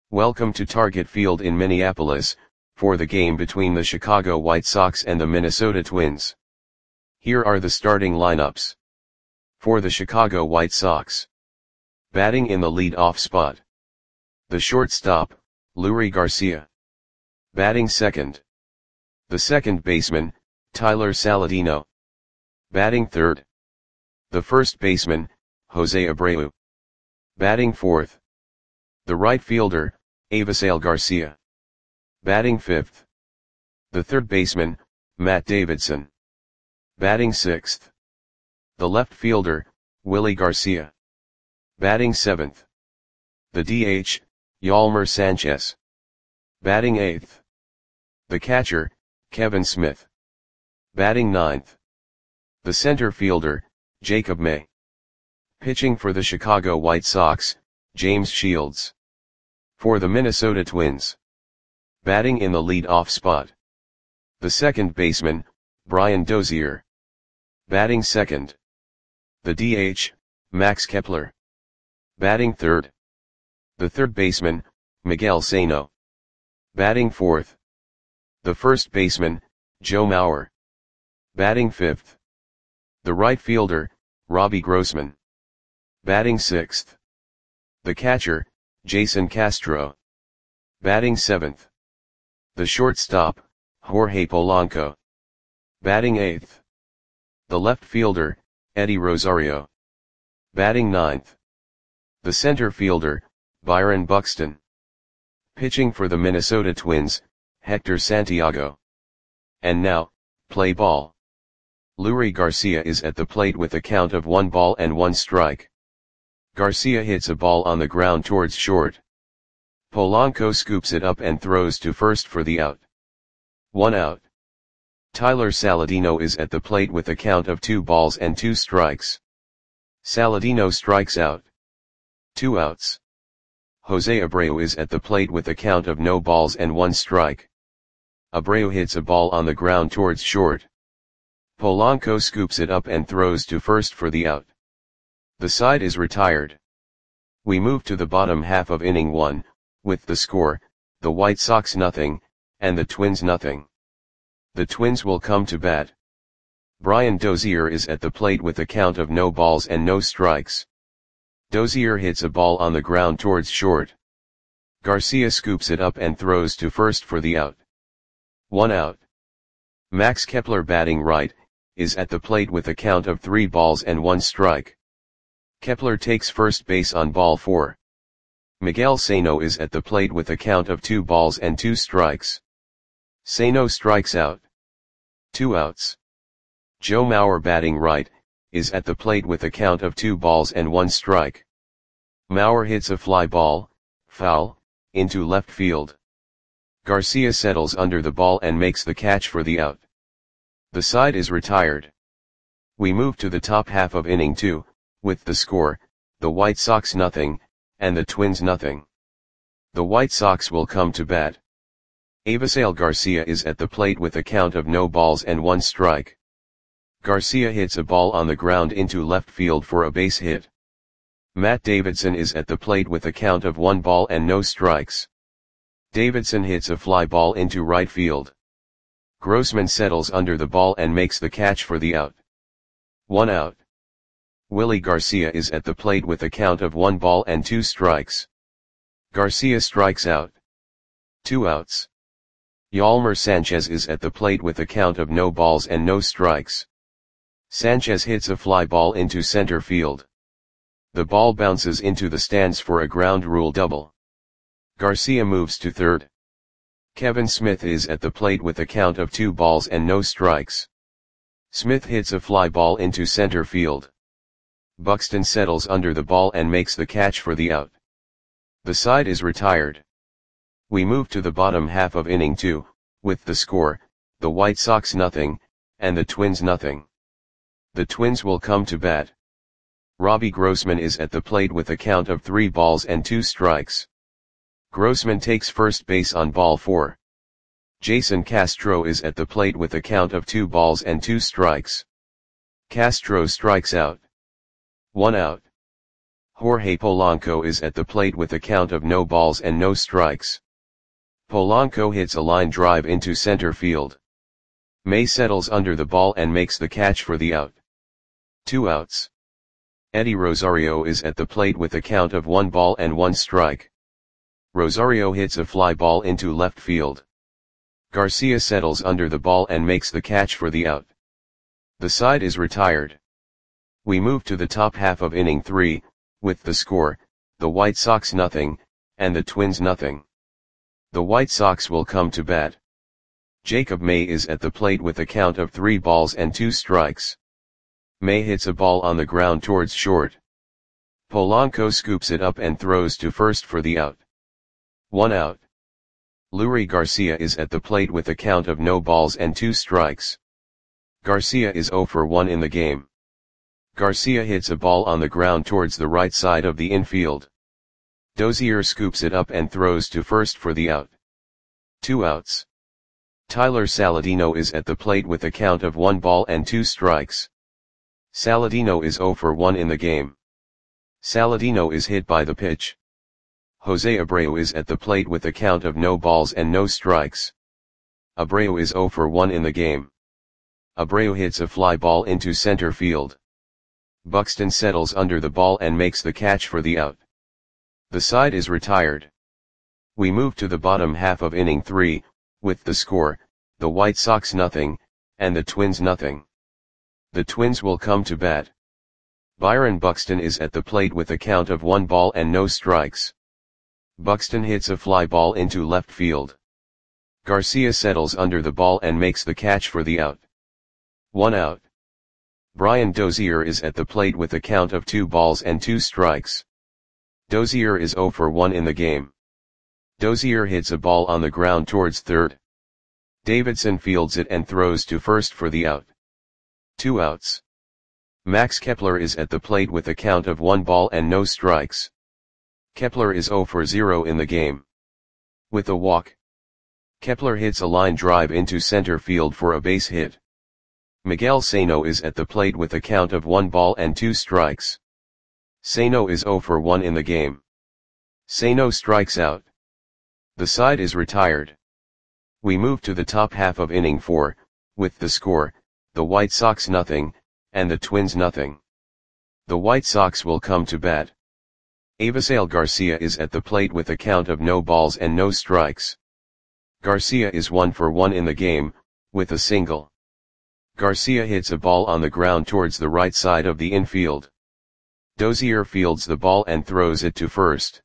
Welcome to Target Field in Minneapolis, for the game between the Chicago White Sox and the Minnesota Twins. Here are the starting lineups. For the Chicago White Sox. Batting in the lead-off spot. The shortstop, Leury Garcia. Batting second. The second baseman, Tyler Saladino. Batting third. The first baseman, Jose Abreu. Batting fourth. The right fielder, Avisail Garcia. Batting fifth. The third baseman, Matt Davidson. Batting sixth. The left fielder, Willie Garcia. Batting seventh. The DH, Yolmer Sanchez. Batting eighth. The catcher, Kevin Smith. Batting ninth. The center fielder, Jacob May. Pitching for the Chicago White Sox, James Shields. For the Minnesota Twins. Batting in the lead-off spot. The second baseman, Brian Dozier. Batting second. The DH, Max Kepler. Batting third. The third baseman, Miguel Sano. Batting fourth. The first baseman, Joe Mauer. Batting fifth. The right fielder, Robbie Grossman. Batting sixth. The catcher, Jason Castro. Batting seventh. The shortstop, Jorge Polanco. Batting eighth. The left fielder, Eddie Rosario. Batting ninth. The center fielder, Byron Buxton. Pitching for the Minnesota Twins, Hector Santiago. And now, play ball. Leury Garcia is at the plate with a count of 1 ball and 1 strike. Garcia hits a ball on the ground towards short. Polanco scoops it up and throws to first for the out. 1 out. Tyler Saladino is at the plate with a count of 2 balls and 2 strikes. Saladino strikes out. 2 outs. Jose Abreu is at the plate with a count of no balls and 1 strike. Abreu hits a ball on the ground towards short. Polanco scoops it up and throws to first for the out. The side is retired. We move to the bottom half of inning 1, with the score, the White Sox nothing, and the Twins nothing. The Twins will come to bat. Brian Dozier is at the plate with a count of no balls and no strikes. Dozier hits a ball on the ground towards short. Garcia scoops it up and throws to first for the out. 1 out. Max Kepler, batting right, is at the plate with a count of 3 balls and 1 strike. Kepler takes first base on ball 4. Miguel Sano is at the plate with a count of 2 balls and 2 strikes. Sano strikes out. 2 outs. Joe Mauer, batting right, is at the plate with a count of 2 balls and 1 strike. Mauer hits a fly ball, foul, into left field. Garcia settles under the ball and makes the catch for the out. The side is retired. We move to the top half of inning 2, with the score, the White Sox nothing, and the Twins nothing. The White Sox will come to bat. Avisail Garcia is at the plate with a count of no balls and 1 strike. Garcia hits a ball on the ground into left field for a base hit. Matt Davidson is at the plate with a count of 1 ball and no strikes. Davidson hits a fly ball into right field. Grossman settles under the ball and makes the catch for the out. 1 out. Willie Garcia is at the plate with a count of 1 ball and 2 strikes. Garcia strikes out. 2 outs. Yolmer Sanchez is at the plate with a count of no balls and no strikes. Sanchez hits a fly ball into center field. The ball bounces into the stands for a ground rule double. Garcia moves to third. Kevin Smith is at the plate with a count of 2 balls and no strikes. Smith hits a fly ball into center field. Buxton settles under the ball and makes the catch for the out. The side is retired. We move to the bottom half of inning 2, with the score, the White Sox nothing, and the Twins nothing. The Twins will come to bat. Robbie Grossman is at the plate with a count of 3 balls and 2 strikes. Grossman takes first base on ball 4. Jason Castro is at the plate with a count of 2 balls and 2 strikes. Castro strikes out. 1 out. Jorge Polanco is at the plate with a count of no balls and no strikes. Polanco hits a line drive into center field. May settles under the ball and makes the catch for the out. 2 outs. Eddie Rosario is at the plate with a count of 1 ball and 1 strike. Rosario hits a fly ball into left field. Garcia settles under the ball and makes the catch for the out. The side is retired. We move to the top half of inning 3, with the score, the White Sox nothing, and the Twins nothing. The White Sox will come to bat. Jacob May is at the plate with a count of 3 balls and 2 strikes. May hits a ball on the ground towards short. Polanco scoops it up and throws to first for the out. 1 out. Leury Garcia is at the plate with a count of no balls and 2 strikes. Garcia is 0 for 1 in the game. Garcia hits a ball on the ground towards the right side of the infield. Dozier scoops it up and throws to first for the out. 2 outs. Tyler Saladino is at the plate with a count of 1 ball and 2 strikes. Saladino is 0 for 1 in the game. Saladino is hit by the pitch. Jose Abreu is at the plate with a count of no balls and no strikes. Abreu is 0 for 1 in the game. Abreu hits a fly ball into center field. Buxton settles under the ball and makes the catch for the out. The side is retired. We move to the bottom half of inning 3, with the score, the White Sox nothing, and the Twins nothing. The Twins will come to bat. Byron Buxton is at the plate with a count of 1 ball and no strikes. Buxton hits a fly ball into left field. Garcia settles under the ball and makes the catch for the out. 1 out. Brian Dozier is at the plate with a count of 2 balls and 2 strikes. Dozier is 0 for 1 in the game. Dozier hits a ball on the ground towards third. Davidson fields it and throws to first for the out. 2 outs. Max Kepler is at the plate with a count of 1 ball and no strikes. Kepler is 0 for 0 in the game. With a walk, Kepler hits a line drive into center field for a base hit. Miguel Sano is at the plate with a count of 1 ball and 2 strikes. Sano is 0 for 1 in the game. Sano strikes out. The side is retired. We move to the top half of inning 4, with the score, the White Sox nothing, and the Twins nothing. The White Sox will come to bat. Avisail Garcia is at the plate with a count of no balls and no strikes. Garcia is 1 for 1 in the game, with a single. Garcia hits a ball on the ground towards the right side of the infield. Dozier fields the ball and throws it to first.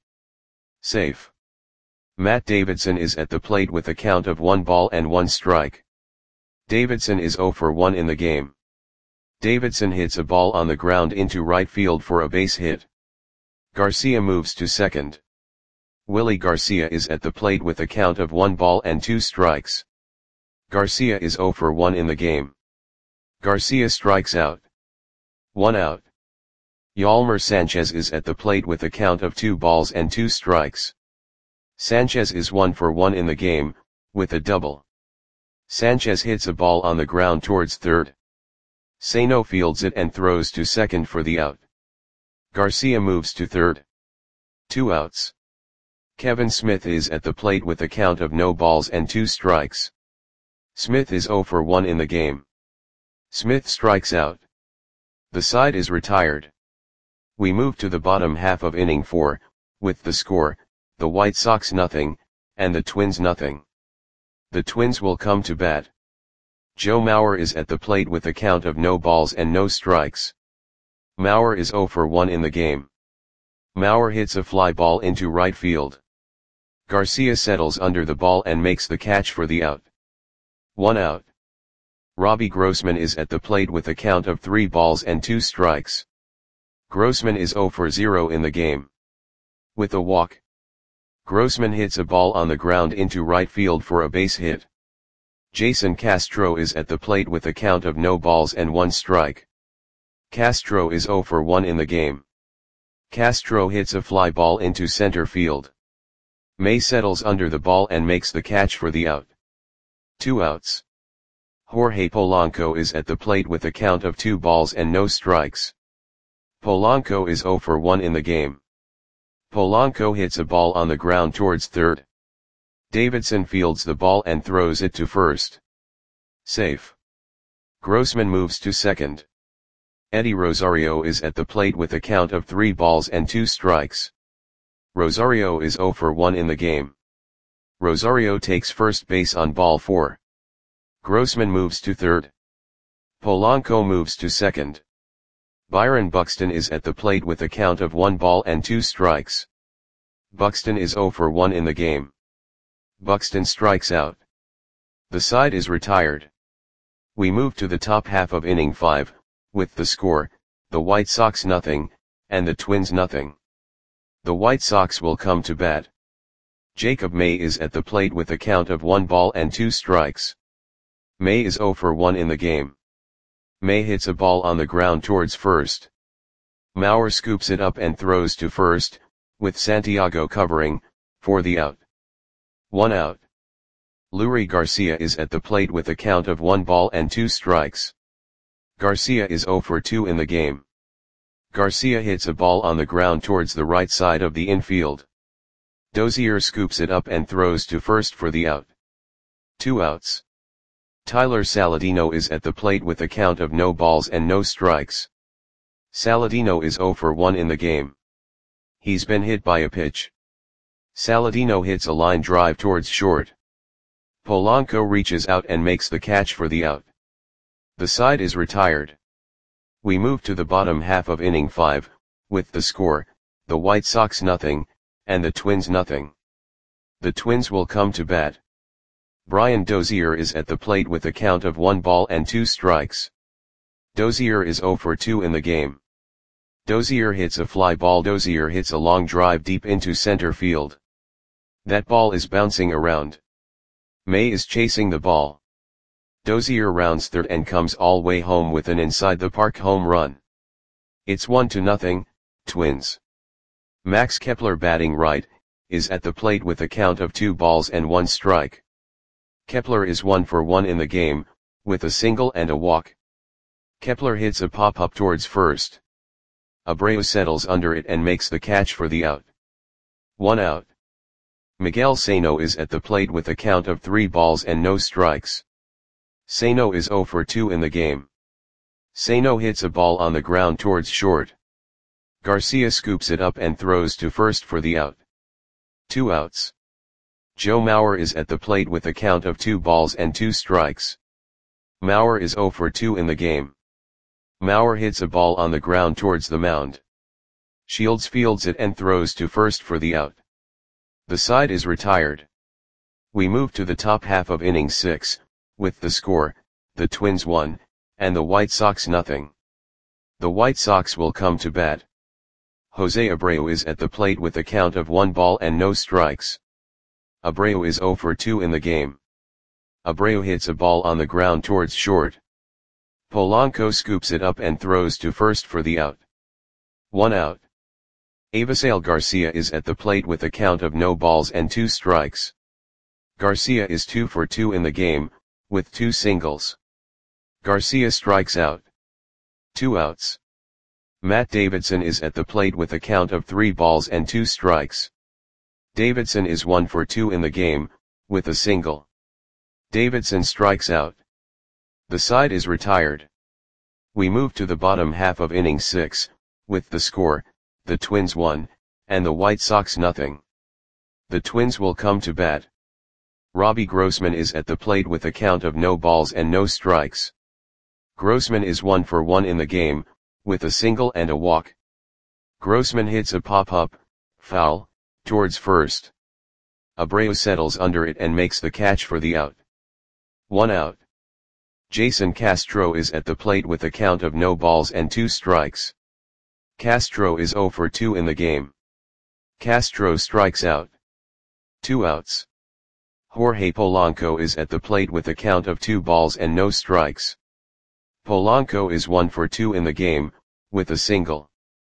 Safe. Matt Davidson is at the plate with a count of 1 ball and 1 strike. Davidson is 0 for 1 in the game. Davidson hits a ball on the ground into right field for a base hit. Garcia moves to second. Willie Garcia is at the plate with a count of 1 ball and 2 strikes. Garcia is 0 for 1 in the game. Garcia strikes out. 1 out. Yolmer Sanchez is at the plate with a count of 2 balls and 2 strikes. Sanchez is 1 for 1 in the game, with a double. Sanchez hits a ball on the ground towards third. Sano fields it and throws to second for the out. Garcia moves to third. 2 outs. Kevin Smith is at the plate with a count of no balls and 2 strikes. Smith is 0 for 1 in the game. Smith strikes out. The side is retired. We move to the bottom half of inning 4, with the score, the White Sox nothing, and the Twins nothing. The Twins will come to bat. Joe Mauer is at the plate with a count of no balls and no strikes. Mauer is 0 for 1 in the game. Mauer hits a fly ball into right field. Garcia settles under the ball and makes the catch for the out. 1 out. Robbie Grossman is at the plate with a count of 3 balls and 2 strikes. Grossman is 0 for 0 in the game. With a walk, Grossman hits a ball on the ground into right field for a base hit. Jason Castro is at the plate with a count of no balls and 1 strike. Castro is 0 for 1 in the game. Castro hits a fly ball into center field. May settles under the ball and makes the catch for the out. 2 outs. Jorge Polanco is at the plate with a count of 2 balls and no strikes. Polanco is 0 for 1 in the game. Polanco hits a ball on the ground towards third. Davidson fields the ball and throws it to first. Safe. Grossman moves to second. Eddie Rosario is at the plate with a count of 3 balls and 2 strikes. Rosario is 0 for 1 in the game. Rosario takes first base on ball 4. Grossman moves to third. Polanco moves to second. Byron Buxton is at the plate with a count of 1 ball and 2 strikes. Buxton is 0 for 1 in the game. Buxton strikes out. The side is retired. We move to the top half of inning 5, with the score, the White Sox nothing, and the Twins nothing. The White Sox will come to bat. Jacob May is at the plate with a count of 1 ball and 2 strikes. May is 0 for 1 in the game. May hits a ball on the ground towards first. Mauer scoops it up and throws to first, with Santiago covering, for the out. 1 out. Leury Garcia is at the plate with a count of 1 ball and 2 strikes. Garcia is 0 for 2 in the game. Garcia hits a ball on the ground towards the right side of the infield. Dozier scoops it up and throws to first for the out. 2 outs. Tyler Saladino is at the plate with a count of no balls and no strikes. Saladino is 0 for 1 in the game. He's been hit by a pitch. Saladino hits a line drive towards short. Polanco reaches out and makes the catch for the out. The side is retired. We move to the bottom half of inning 5, with the score, the White Sox nothing, and the Twins nothing. The Twins will come to bat. Brian Dozier is at the plate with a count of 1 ball and 2 strikes. Dozier is 0 for 2 in the game. Dozier hits a fly ball. Dozier hits a long drive deep into center field. That ball is bouncing around. May is chasing the ball. Dozier rounds third and comes all way home with an inside the park home run. It's 1-0, Twins. Max Kepler, batting right, is at the plate with a count of 2 balls and 1 strike. Kepler is 1 for 1 in the game, with a single and a walk. Kepler hits a pop-up towards first. Abreu settles under it and makes the catch for the out. 1 out. Miguel Sano is at the plate with a count of 3 balls and no strikes. Sano is 0 for 2 in the game. Sano hits a ball on the ground towards short. Garcia scoops it up and throws to first for the out. 2 outs. Joe Mauer is at the plate with a count of 2 balls and 2 strikes. Mauer is 0 for 2 in the game. Mauer hits a ball on the ground towards the mound. Shields fields it and throws to first for the out. The side is retired. We move to the top half of inning 6, with the score, the Twins 1, and the White Sox nothing. The White Sox will come to bat. Jose Abreu is at the plate with a count of 1 ball and no strikes. Abreu is 0 for 2 in the game. Abreu hits a ball on the ground towards short. Polanco scoops it up and throws to first for the out. 1 out. Avisail Garcia is at the plate with a count of no balls and 2 strikes. Garcia is 2 for 2 in the game, with 2 singles. Garcia strikes out. 2 outs. Matt Davidson is at the plate with a count of 3 balls and 2 strikes. Davidson is 1 for 2 in the game, with a single. Davidson strikes out. The side is retired. We move to the bottom half of inning 6, with the score, the Twins 1, and the White Sox nothing. The Twins will come to bat. Robbie Grossman is at the plate with a count of no balls and no strikes. Grossman is 1 for 1 in the game, with a single and a walk. Grossman hits a pop-up, foul, towards first. Abreu settles under it and makes the catch for the out. 1 out. Jason Castro is at the plate with a count of no balls and 2 strikes. Castro is 0 for 2 in the game. Castro strikes out. 2 outs. Jorge Polanco is at the plate with a count of 2 balls and no strikes. Polanco is 1 for 2 in the game, with a single.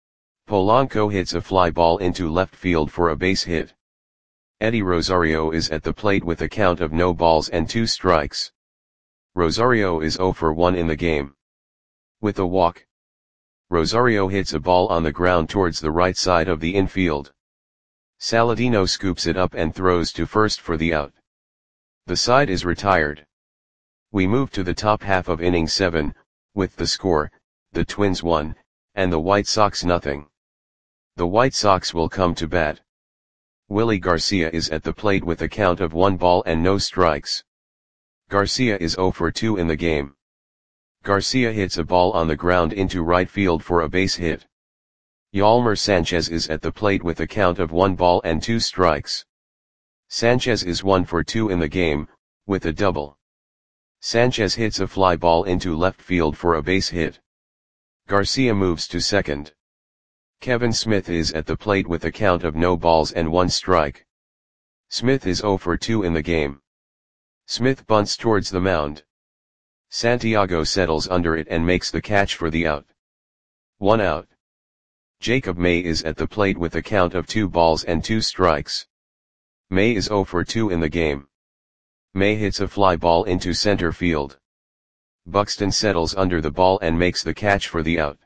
Polanco hits a fly ball into left field for a base hit. Eddie Rosario is at the plate with a count of no balls and 2 strikes. Rosario is 0 for 1 in the game. With a walk. Rosario hits a ball on the ground towards the right side of the infield. Saladino scoops it up and throws to first for the out. The side is retired. We move to the top half of inning 7, with the score, the Twins 1, and the White Sox nothing. The White Sox will come to bat. Willie Garcia is at the plate with a count of 1 ball and no strikes. Garcia is 0 for 2 in the game. Garcia hits a ball on the ground into right field for a base hit. Yolmer Sanchez is at the plate with a count of 1 ball and 2 strikes. Sanchez is 1 for 2 in the game, with a double. Sanchez hits a fly ball into left field for a base hit. Garcia moves to second. Kevin Smith is at the plate with a count of no balls and 1 strike. Smith is 0 for 2 in the game. Smith bunts towards the mound. Santiago settles under it and makes the catch for the out. 1 out. Jacob May is at the plate with a count of 2 balls and 2 strikes. May is 0 for 2 in the game. May hits a fly ball into center field. Buxton settles under the ball and makes the catch for the out.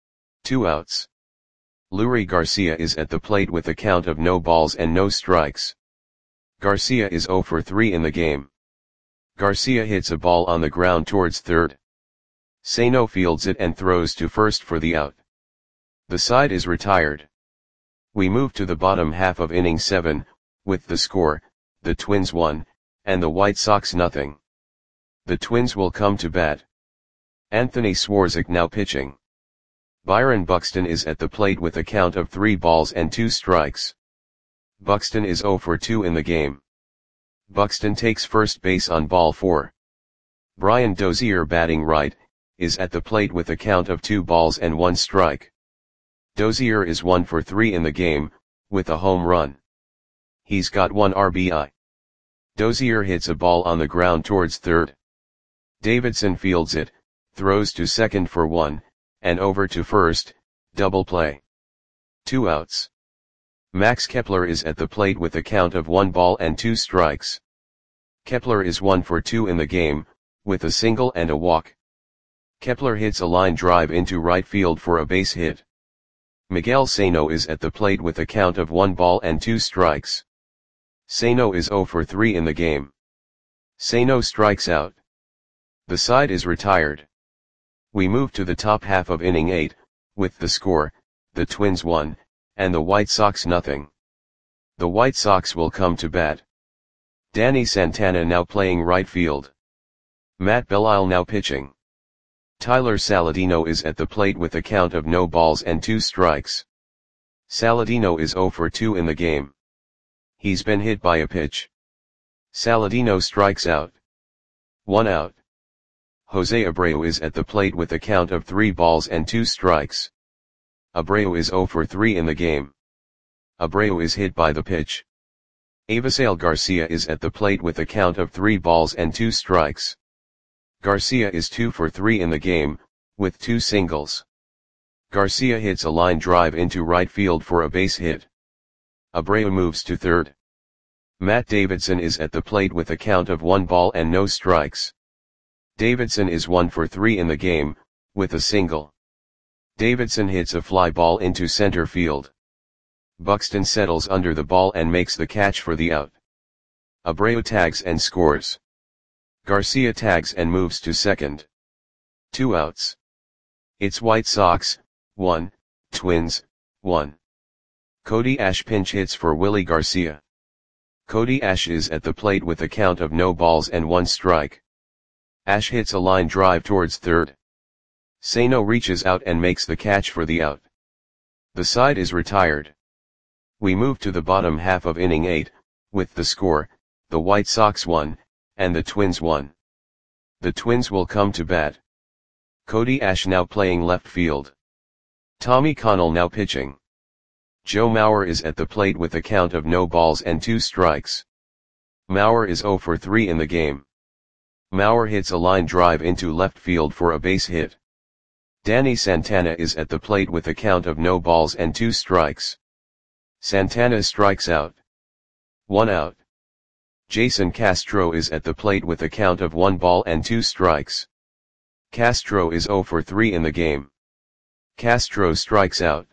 2 outs. Leury Garcia is at the plate with a count of no balls and no strikes. Garcia is 0 for 3 in the game. Garcia hits a ball on the ground towards third. Sano fields it and throws to first for the out. The side is retired. We move to the bottom half of inning 7, with the score, the Twins 1, and the White Sox nothing. The Twins will come to bat. Anthony Swarzak now pitching. Byron Buxton is at the plate with a count of 3 balls and 2 strikes. Buxton is 0 for 2 in the game. Buxton takes first base on ball 4. Brian Dozier batting right, is at the plate with a count of 2 balls and 1 strike. Dozier is 1 for 3 in the game, with a home run. He's got 1 RBI. Dozier hits a ball on the ground towards third. Davidson fields it, throws to second for 1, and over to first, double play. 2 outs. Max Kepler is at the plate with a count of 1 ball and 2 strikes. Kepler is 1 for 2 in the game, with a single and a walk. Kepler hits a line drive into right field for a base hit. Miguel Sano is at the plate with a count of 1 ball and 2 strikes. Sano is 0 for 3 in the game. Sano strikes out. The side is retired. We move to the top half of inning 8, with the score, the Twins 1, and the White Sox nothing. The White Sox will come to bat. Danny Santana now playing right field. Matt Belisle now pitching. Tyler Saladino is at the plate with a count of no balls and 2 strikes. Saladino is 0 for 2 in the game. He's been hit by a pitch. Saladino strikes out. 1 out. Jose Abreu is at the plate with a count of 3 balls and 2 strikes. Abreu is 0 for 3 in the game. Abreu is hit by the pitch. Avisail Garcia is at the plate with a count of 3 balls and 2 strikes. Garcia is 2 for 3 in the game, with 2 singles. Garcia hits a line drive into right field for a base hit. Abreu moves to third. Matt Davidson is at the plate with a count of 1 ball and no strikes. Davidson is 1 for 3 in the game, with a single. Davidson hits a fly ball into center field. Buxton settles under the ball and makes the catch for the out. Abreu tags and scores. Garcia tags and moves to second. 2 outs. It's White Sox, 1, Twins, 1. Cody Ash pinch hits for Willie Garcia. Cody Ash is at the plate with a count of no balls and 1 strike. Ash hits a line drive towards third. Sano reaches out and makes the catch for the out. The side is retired. We move to the bottom half of inning 8, with the score, the White Sox 1, and the Twins 1. The Twins will come to bat. Cody Ash now playing left field. Tommy Connell now pitching. Joe Mauer is at the plate with a count of no balls and 2 strikes. Mauer is 0 for 3 in the game. Mauer hits a line drive into left field for a base hit. Danny Santana is at the plate with a count of no balls and 2 strikes. Santana strikes out. 1 out. Jason Castro is at the plate with a count of 1 ball and 2 strikes. Castro is 0 for 3 in the game. Castro strikes out.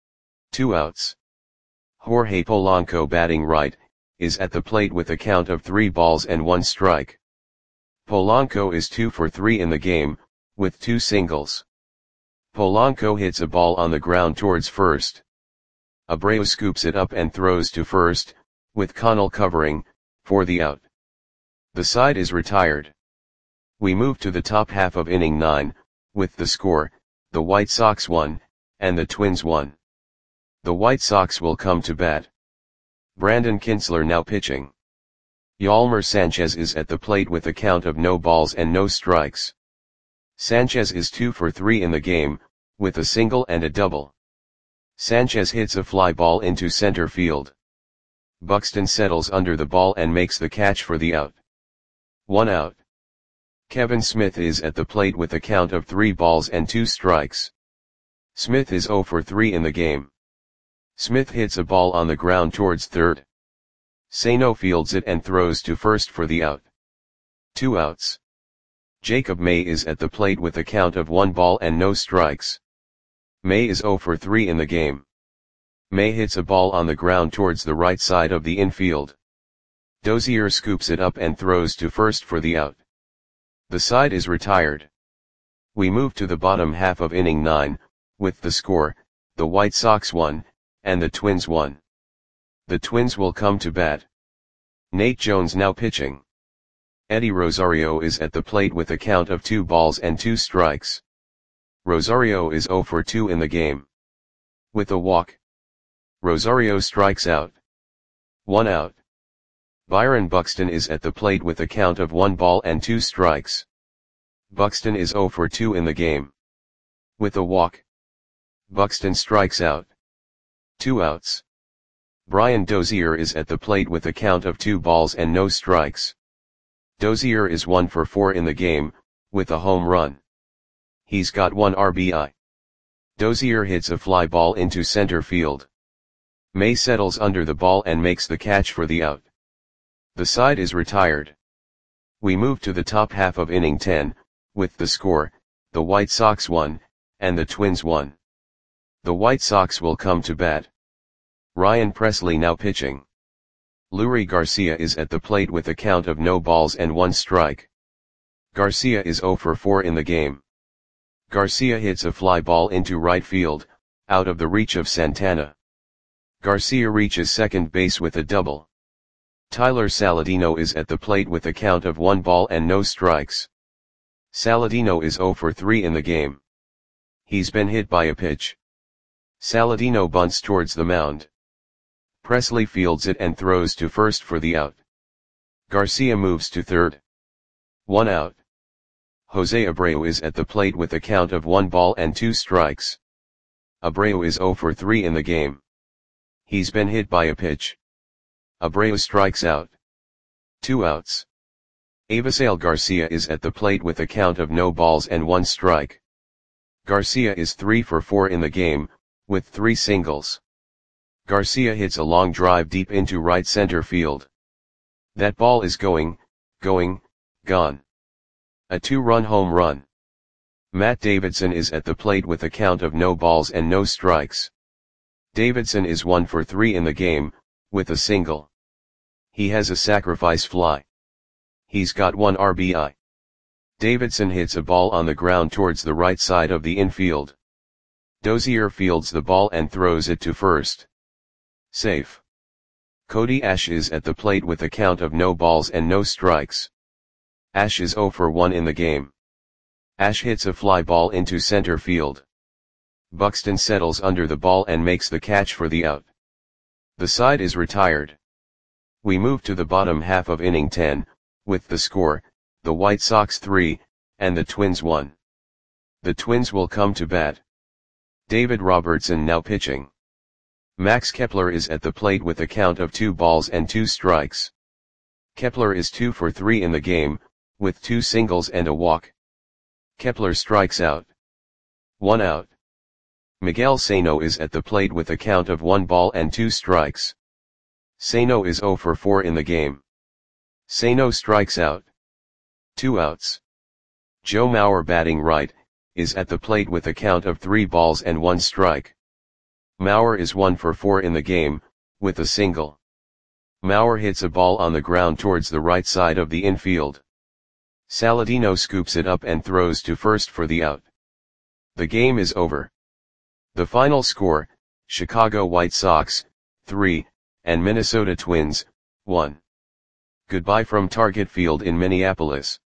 2 outs. Jorge Polanco batting right, is at the plate with a count of 3 balls and 1 strike. Polanco is 2 for 3 in the game, with 2 singles. Polanco hits a ball on the ground towards first. Abreu scoops it up and throws to first, with Connell covering, for the out. The side is retired. We move to the top half of inning 9, with the score, the White Sox 1, and the Twins 1. The White Sox will come to bat. Brandon Kintzler now pitching. Yolmer Sanchez is at the plate with a count of no balls and no strikes. Sanchez is 2 for 3 in the game, with a single and a double. Sanchez hits a fly ball into center field. Buxton settles under the ball and makes the catch for the out. 1 out. Kevin Smith is at the plate with a count of 3 balls and 2 strikes. Smith is 0 for 3 in the game. Smith hits a ball on the ground towards third. Sano fields it and throws to first for the out. 2 outs. Jacob May is at the plate with a count of 1 ball and no strikes. May is 0 for 3 in the game. May hits a ball on the ground towards the right side of the infield. Dozier scoops it up and throws to first for the out. The side is retired. We move to the bottom half of inning 9, with the score, the White Sox 1, and the Twins 1. The Twins will come to bat. Nate Jones now pitching. Eddie Rosario is at the plate with a count of 2 balls and 2 strikes. Rosario is 0 for 2 in the game. With a walk, Rosario strikes out. 1 out. Byron Buxton is at the plate with a count of 1 ball and 2 strikes. Buxton is 0 for 2 in the game. With a walk, Buxton strikes out. 2 outs. Brian Dozier is at the plate with a count of 2 balls and no strikes. Dozier is 1 for 4 in the game, with a home run. He's got 1 RBI. Dozier hits a fly ball into center field. May settles under the ball and makes the catch for the out. The side is retired. We move to the top half of inning 10, with the score, the White Sox 1, and the Twins 1. The White Sox will come to bat. Ryan Presley now pitching. Leury Garcia is at the plate with a count of no balls and 1 strike. Garcia is 0 for 4 in the game. Garcia hits a fly ball into right field, out of the reach of Santana. Garcia reaches second base with a double. Tyler Saladino is at the plate with a count of 1 ball and no strikes. Saladino is 0 for 3 in the game. He's been hit by a pitch. Saladino bunts towards the mound. Presley fields it and throws to first for the out. Garcia moves to third. 1 out. Jose Abreu is at the plate with a count of 1 ball and 2 strikes. Abreu is 0 for 3 in the game. He's been hit by a pitch. Abreu strikes out. 2 outs. Avisail Garcia is at the plate with a count of no balls and 1 strike. Garcia is 3 for 4 in the game, with 3 singles. Garcia hits a long drive deep into right center field. That ball is gone. A 2-run home run. Matt Davidson is at the plate with a count of no balls and no strikes. Davidson is 1 for 3 in the game, with a single. He has a sacrifice fly. He's got 1 RBI. Davidson hits a ball on the ground towards the right side of the infield. Dozier fields the ball and throws it to first. Safe. Cody Ash is at the plate with a count of no balls and no strikes. Ash is 0 for 1 in the game. Ash hits a fly ball into center field. Buxton settles under the ball and makes the catch for the out. The side is retired. We move to the bottom half of inning 10, with the score, the White Sox 3, and the Twins 1. The Twins will come to bat. David Robertson now pitching. Max Kepler is at the plate with a count of 2 balls and 2 strikes. Kepler is 2 for 3 in the game, with 2 singles and a walk. Kepler strikes out. 1 out. Miguel Sano is at the plate with a count of 1 ball and 2 strikes. Sano is 0 for 4 in the game. Sano strikes out. 2 outs. Joe Mauer batting right, is at the plate with a count of 3 balls and 1 strike. Mauer is 1 for 4 in the game, with a single. Mauer hits a ball on the ground towards the right side of the infield. Saladino scoops it up and throws to first for the out. The game is over. The final score, Chicago White Sox, 3, and Minnesota Twins, 1. Goodbye from Target Field in Minneapolis.